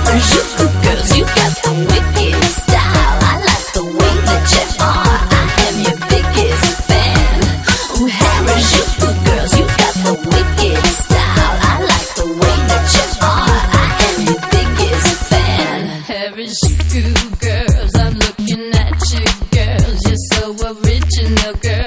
Harajuku girls, you got the wicked style. I like the way that you are. I am your biggest fan. Ooh, Harajuku girls, you got the wicked style. I like the way that you are. I am your biggest fan. Harajuku girls, I'm looking at you girls. You're so original, girl.